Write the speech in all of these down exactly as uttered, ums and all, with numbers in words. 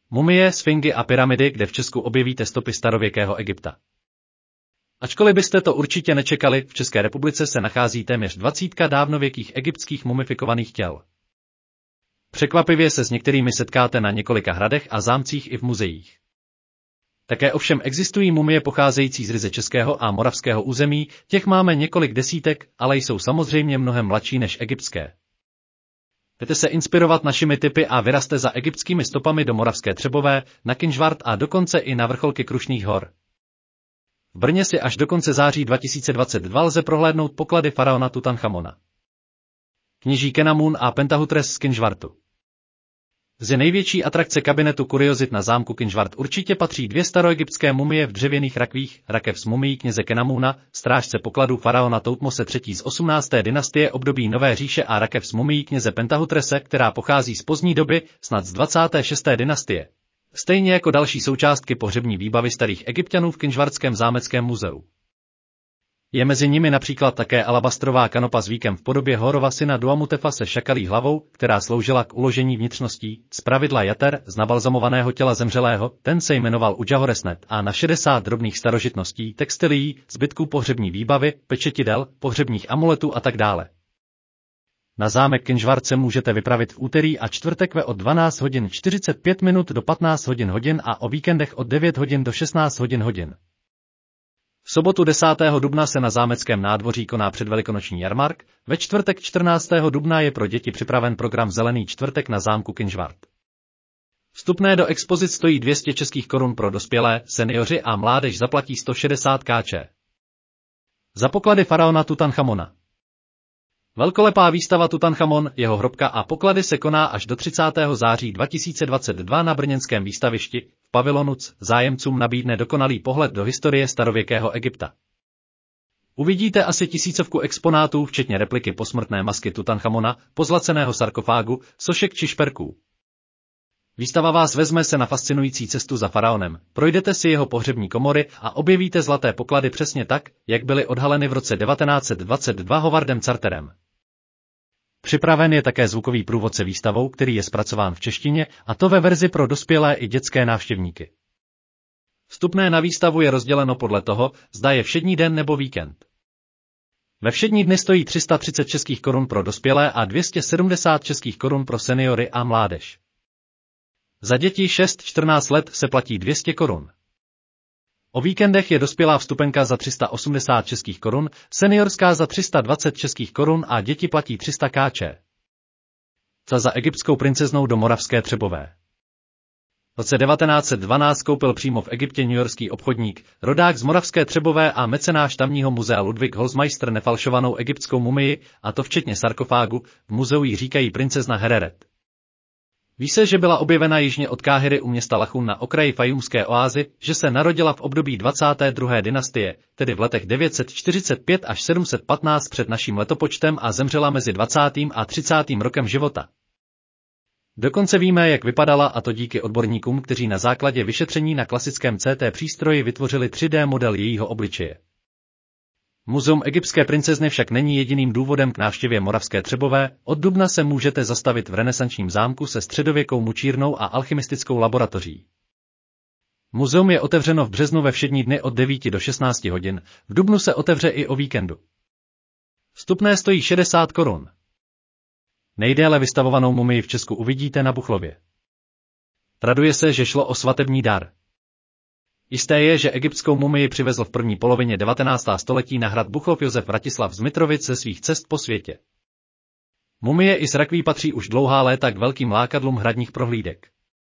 Mumie, sfingy a pyramidy, kde v Česku objevíte stopy starověkého Egypta. Ačkoliv byste to určitě nečekali, v České republice se nachází téměř dvacítka dávnověkých egyptských mumifikovaných těl. Překvapivě se s některými setkáte na několika hradech a zámcích i v muzeích. Také ovšem existují mumie pocházející z ryze českého a moravského území, těch máme několik desítek, ale jsou samozřejmě mnohem mladší než egyptské. Jdete se inspirovat našimi tipy a vyrazte za egyptskými stopami do Moravské Třebové, na Kynžvart a dokonce i na vrcholky Krušných hor. V Brně si až do konce září dva tisíce dvacet dva lze prohlédnout poklady faraona Tutanchamona. Kněží Kenamun a Pentahutres z Kynžvartu. Z největší atrakce kabinetu kuriozit na zámku Kynžvart určitě patří dvě staroegyptské mumie v dřevěných rakvích, rakev s mumií kněze Kenamuna, strážce pokladů faraona Toutmose třetího z osmnácté dynastie období Nové říše a rakev s mumií kněze Pentahutrese, která pochází z pozdní doby, snad z dvacáté šesté dynastie. Stejně jako další součástky pohřební výbavy starých Egypťanů v Kynžvartském zámeckém muzeu. Je mezi nimi například také alabastrová kanopa s víkem v podobě Horova syna Duamutefa se šakalí hlavou, která sloužila k uložení vnitřností, zpravidla jater z nabalzamovaného těla zemřelého, ten se jmenoval Udžahoresnet a na šedesát drobných starožitností, textilií, zbytků pohřební výbavy, pečetidel, pohřebních amuletů a tak dále. Na zámek Kynžvart se můžete vypravit v úterý a čtvrtek ve od dvanáct hodin čtyřicet pět minut do patnáct hodin hodin a o víkendech od devět hodin do šestnáct hodin hodin. V sobotu desátého dubna se na zámeckém nádvoří koná předvelikonoční jarmark, ve čtvrtek čtrnáctého dubna je pro děti připraven program Zelený čtvrtek na zámku Kynžvart. Vstupné do expozic stojí dvě stě českých korun pro dospělé, seniori a mládež zaplatí sto šedesát korun. Za poklady faraona Tutanchamona. Velkolepá výstava Tutanchamon, jeho hrobka a poklady se koná až do třicátého září dva tisíce dvacet dva na brněnském výstavišti, v pavilonu C. Zájemcům nabídne dokonalý pohled do historie starověkého Egypta. Uvidíte asi tisícovku exponátů, včetně repliky posmrtné masky Tutanchamona, pozlaceného sarkofágu, sošek či šperků. Výstava vás vezme se na fascinující cestu za faraonem, projdete si jeho pohřební komory a objevíte zlaté poklady přesně tak, jak byly odhaleny v roce devatenáct set dvacet dva Howardem Carterem. Připraven je také zvukový průvodce výstavou, který je zpracován v češtině, a to ve verzi pro dospělé i dětské návštěvníky. Vstupné na výstavu je rozděleno podle toho, zda je všední den nebo víkend. Ve všední dny stojí tři sta třicet českých korun pro dospělé a dvě stě sedmdesát českých korun pro seniory a mládež. Za děti šest až čtrnáct let se platí dvě stě korun. O víkendech je dospělá vstupenka za tři sta osmdesát českých korun, seniorská za tři sta dvacet českých korun a děti platí tři sta korun. Co za egyptskou princeznou do Moravské Třebové. V roce devatenáct set dvanáct koupil přímo v Egyptě newyorský obchodník, rodák z Moravské Třebové a mecenáš tamního muzea Ludwig Holzmeister nefalšovanou egyptskou mumii, a to včetně sarkofágu, v muzeu jí říkají princezna Hereret. Ví se, že byla objevena jižně od Káhiry u města Lachun na okraji Fajumské oázy, že se narodila v období dvacáté druhé dynastie, tedy v letech devět set čtyřicet pět až sedm set patnáct před naším letopočtem a zemřela mezi dvacátým a třicátým rokem života. Dokonce víme, jak vypadala, a to díky odborníkům, kteří na základě vyšetření na klasickém C T přístroji vytvořili tři dé model jejího obličeje. Muzeum egyptské princezny však není jediným důvodem k návštěvě Moravské Třebové, od dubna se můžete zastavit v renesančním zámku se středověkou mučírnou a alchymistickou laboratoří. Muzeum je otevřeno v březnu ve všední dny od devíti do šestnácti hodin, v dubnu se otevře i o víkendu. Vstupné stojí šedesát korun. Nejdéle vystavovanou mumii v Česku uvidíte na Buchlově. Traduje se, že šlo o svatební dar. Jisté je, že egyptskou mumii přivezl v první polovině devatenáctého století na hrad Buchlov Josef Vratislav z Mitrovic ze svých cest po světě. Mumie i s rakví patří už dlouhá léta k velkým lákadlům hradních prohlídek.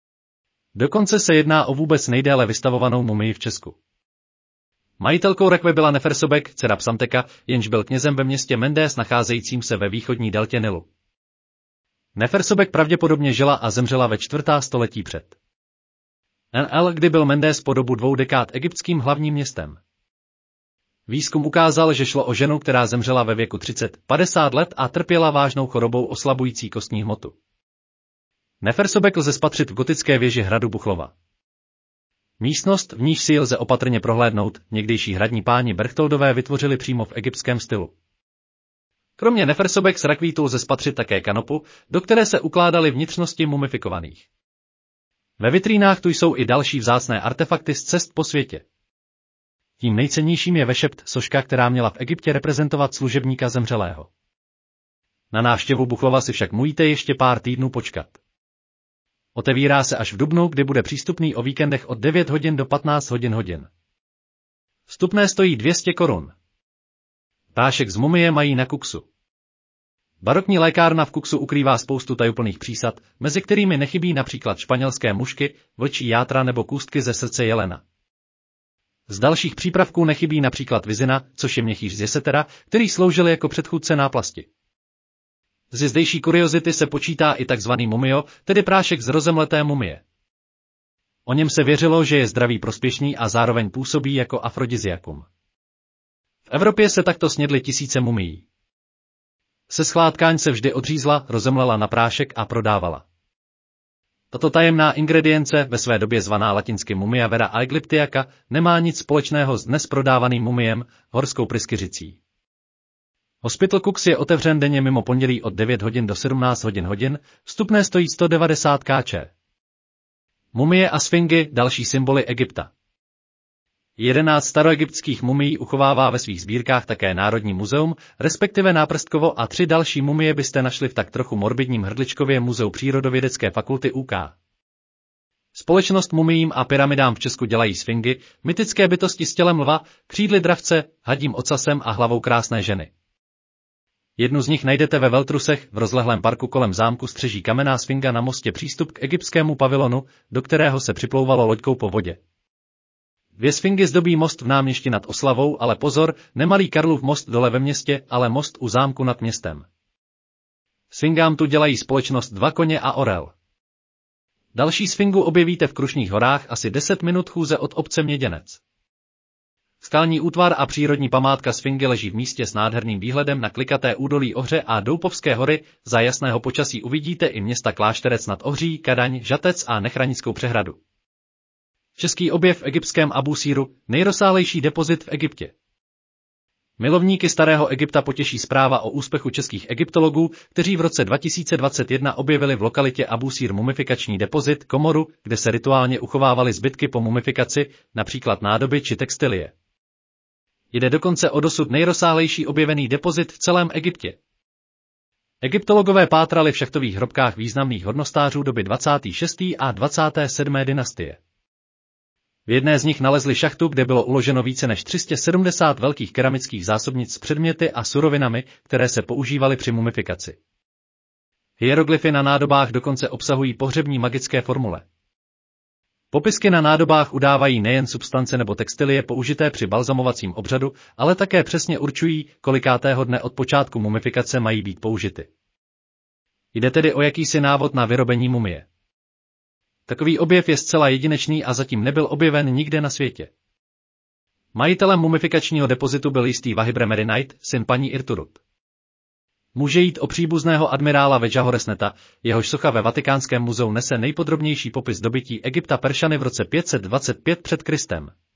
Dokonce se jedná o vůbec nejdéle vystavovanou mumii v Česku. Majitelkou rakve byla Nefersobek, dcera Psamteka, jenž byl knězem ve městě Mendés nacházejícím se ve východní deltě Nilu. Nefersobek pravděpodobně žila a zemřela ve čtvrtém století před N L, kdy byl Mendés po dobu dvou dekád egyptským hlavním městem. Výzkum ukázal, že šlo o ženu, která zemřela ve věku třicet až padesát let a trpěla vážnou chorobou oslabující kostní hmotu. Nefersobek lze spatřit v gotické věži hradu Buchlova. Místnost, v níž si lze opatrně prohlédnout, někdejší hradní páni Berchtoldové vytvořili přímo v egyptském stylu. Kromě Nefersobek s rakví lze spatřit také kanopu, do které se ukládaly vnitřnosti mumifikovaných. Ve vitrínách tu jsou i další vzácné artefakty z cest po světě. Tím nejcennějším je vešept, soška, která měla v Egyptě reprezentovat služebníka zemřelého. Na návštěvu Buchlova si však musíte ještě pár týdnů počkat. Otevírá se až v dubnu, kdy bude přístupný o víkendech od devět hodin do patnáct hodin hodin. Vstupné stojí dvě stě korun. Prášek z mumie mají na kuksu. Barokní lékárna v kuksu ukrývá spoustu tajuplných přísad, mezi kterými nechybí například španělské mušky, vlčí játra nebo kůstky ze srdce jelena. Z dalších přípravků nechybí například vizina, což je měchýř z jesetera, který sloužil jako předchůdce náplasti. Z zdejší kuriozity se počítá i takzvaný mumio, tedy prášek z rozemleté mumie. O něm se věřilo, že je zdraví prospěšný a zároveň působí jako afrodiziakum. V Evropě se takto snědly tisíce mumií. Se schládkáň se vždy odřízla, rozemlela na prášek a prodávala. Tato tajemná ingredience, ve své době zvaná latinsky mumia vera aegyptiaca, nemá nic společného s dnes prodávaným mumiem, horskou pryskyřicí. Hospital Cooks je otevřen denně mimo pondělí od devět hodin do sedmnáct hodin hodin, vstupné stojí sto devadesát korun. Mumie a sfingy, další symboly Egypta. Jedenáct staroegyptských mumií uchovává ve svých sbírkách také Národní muzeum, respektive Náprstkovo, a tři další mumie byste našli v tak trochu morbidním Hrdličkově muzeu Přírodovědecké fakulty U K. Společnost mumiím a pyramidám v Česku dělají sfingy, mytické bytosti s tělem lva, křídly dravce, hadím ocasem a hlavou krásné ženy. Jednu z nich najdete ve Veltrusech, v rozlehlém parku kolem zámku střeží kamenná sfinga na mostě přístup k egyptskému pavilonu, do kterého se připlouvalo loďkou po vodě. Dvě sfingy zdobí most v náměstí nad Oslavou, ale pozor, nemalý Karlův most dole ve městě, ale most u zámku nad městem. Sfingám tu dělají společnost dva koně a orel. Další sfingu objevíte v Krušných horách asi deset minut chůze od obce Měděnec. Skalní útvar a přírodní památka sfingy leží v místě s nádherným výhledem na klikaté údolí Ohře a Doupovské hory, za jasného počasí uvidíte i města Klášterec nad Ohří, Kadaň, Žatec a Nechranickou přehradu. Český objev v egyptském Abusíru, nejrozsáhlejší depozit v Egyptě. Milovníky starého Egypta potěší zpráva o úspěchu českých egyptologů, kteří v roce dva tisíce dvacet jedna objevili v lokalitě Abusír mumifikační depozit, komoru, kde se rituálně uchovávaly zbytky po mumifikaci, například nádoby či textilie. Jde dokonce o dosud nejrozsáhlejší objevený depozit v celém Egyptě. Egyptologové pátrali v šachtových hrobkách významných hodnostářů doby dvacáté šesté a dvacáté sedmé dynastie. V jedné z nich nalezli šachtu, kde bylo uloženo více než tři sta sedmdesát velkých keramických zásobnic s předměty a surovinami, které se používaly při mumifikaci. Hieroglyfy na nádobách dokonce obsahují pohřební magické formule. Popisky na nádobách udávají nejen substance nebo textilie použité při balzamovacím obřadu, ale také přesně určují, kolikátého dne od počátku mumifikace mají být použity. Jde tedy o jakýsi návod na vyrobení mumie. Takový objev je zcela jedinečný a zatím nebyl objeven nikde na světě. Majitelem mumifikačního depozitu byl jistý Vahibre Merinite, syn paní Irturut. Může jít o příbuzného admirála Vedža Horesneta, jehož socha ve Vatikánském muzeu nese nejpodrobnější popis dobytí Egypta Peršany v roce pět set dvacet pět před Kristem.